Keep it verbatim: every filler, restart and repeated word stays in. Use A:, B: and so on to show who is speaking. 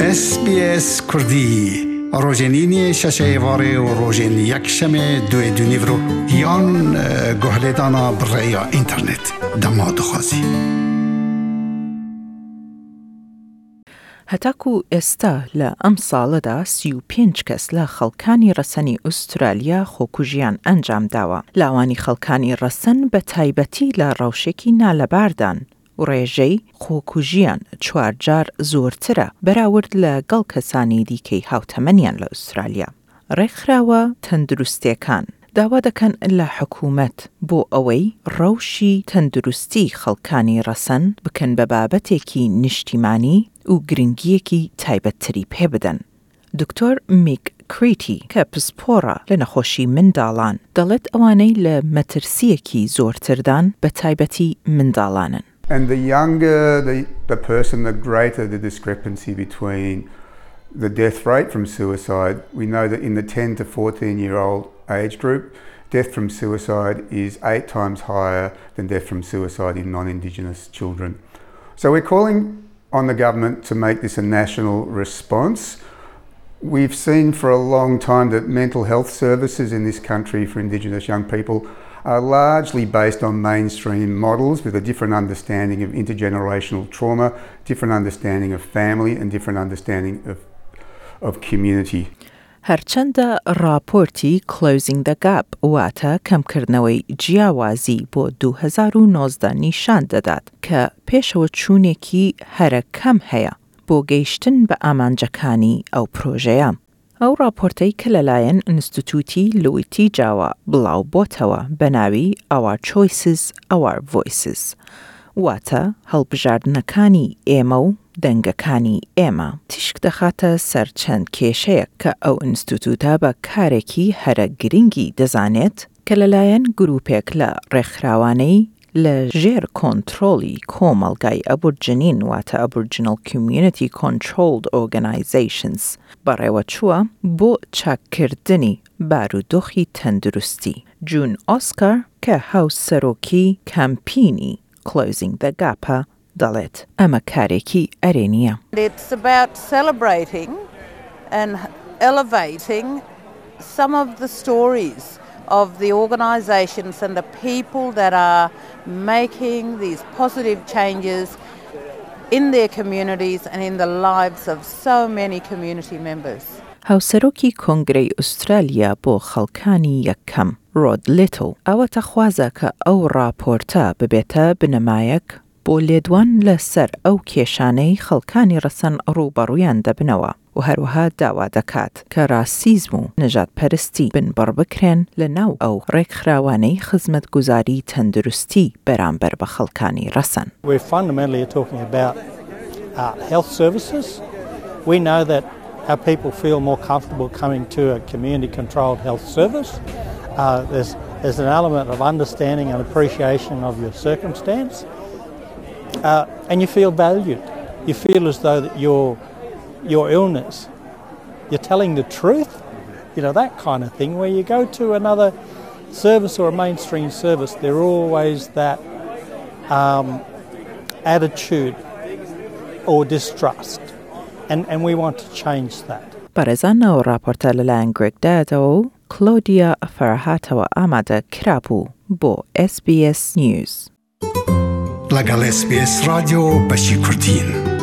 A: اس بی اس کردی روزنینی ششه واره و روزن یک شمه دوی دونیورو یان گهلدانا برای اینترنت دماد خوازی.
B: هەتاکو ئێستا لە ئەم ساڵەدا سی و پێنج کەس لە خەڵکانی ڕەسەنی ئوسترالیا خۆکوژیان ئەنجام داوە. لاوانی خەڵکانی ڕەسەن بە تایبەتی لە ڕەوشێکی نالەباردان و ڕێژەی خۆکوژیان چوارجار زۆرترە بەراورد لە گەڵ کەسانی دیکەی هاوتەمەنیان لە ئوسترالیا. ڕێکخراوە تەندروستیەکان داوا دەکەن لە حکوومەت بۆ ئەوەی ڕەوشی تەندروستی خەڵکانی ڕەسەن بکەن بە بابەتێکی نیشتیمانی و گرنگیەکی تایبەتتری پێ بدەن. دکتۆر میک کریتی کە پسپۆرە لە نەخۆشی منداڵان دەڵێت ئەوانەی لە مەترسیەکی زۆرتردان بە تایبەتی منداڵانن.
C: And the younger the, the person, the greater the discrepancy between the death rate from suicide. We know that in the ten to fourteen year old age group, death from suicide is eight times higher than death from suicide in non-Indigenous children. So we're calling on the government to make this a national response. We've seen for a long time that mental health services in this country for Indigenous young people are largely based on mainstream models with a different understanding of intergenerational trauma, different understanding of family and different understanding of, of community.
B: هەرچەندە راپۆرتی Closing the Gap واتە کەمکردنەوەی جیاوازی بۆ دوو هەزار و نۆزدە نیشان دەدات کە پێشەوە چوونێکی هەرە کەم هەیە بۆ گەیشتن بە ئامانجەکانی ئەو پرۆژەیە. ئەو راپۆرتەی کە لەلایەن ئینستیتوتی لویتی جاوە بڵاو بۆتەوە بە ناوی Our Choices, Our Voices واتە هەڵبژاردنەکانی ئێمە و دەنگەکانی ئێمە تیشک دەخاتە سەر چەند کێشەیە کە ئەو ئینستیتوتە بە کارێکی هەرە گرنگی دەزانێت کە لەلایەن گروپێک لە ڕێکخراوانەی لە ژێر کۆنترۆڵی کۆمەڵگای ئەبورجنین واتە Aboriginal Community Controlled Organizations بەڕێوە چووە بۆ چاککردنی بارودۆخی تەندروستی. جون ئۆسکار کە هاوسەرۆکی کامپینی Closing the Gap دەڵێت ئەمە کارێکی ئەرێنیە.
D: It's about celebrating and elevating some of the stories of the organisations and the people that are making these positive changes in their communities and in the lives of so many community members.
B: هاوسەرۆکی کۆنگرەی ئوسترالیا بۆ خەڵکانی یەکەم ڕۆد لیتل ئەوە تەخوازە کە ئەو راپۆرتە ببێتە بنەمایەک بۆ لێدوان لەسەر ئەو کێشانەی خەڵکانی ڕەسەن ڕووبەڕوویان دەبنەوە و هەروەها داوا دەکات کە راسیزم و نەژادپەرستی بنبڕ بکرێن لە ناو ئەو ڕێکخراوانەی خزمەتگوزاری تەندروستی بەرامبەر بە خەڵکانی ڕەسەن.
E: We're fundamentally talking about uh, health services. We know that our people feel more comfortable coming to a community-controlled health service. Uh, there's, there's an element of understanding and appreciation of your circumstance. Uh, and you feel valued. You feel as though that your your illness, you're telling the truth, you know, that kind of thing. Where you go to another service or a mainstream service, there are always that um, attitude or distrust, and and we want to change that.
B: بەڕێزانە و راپۆرتە لەلایەن گرێگدایەتەوە و کلۆدیا فەرهاتەوە ئامادە کرابوو بۆ اس بی اس News.
A: لەگەڵ اس بی اس رادیۆ بەشی کوردین.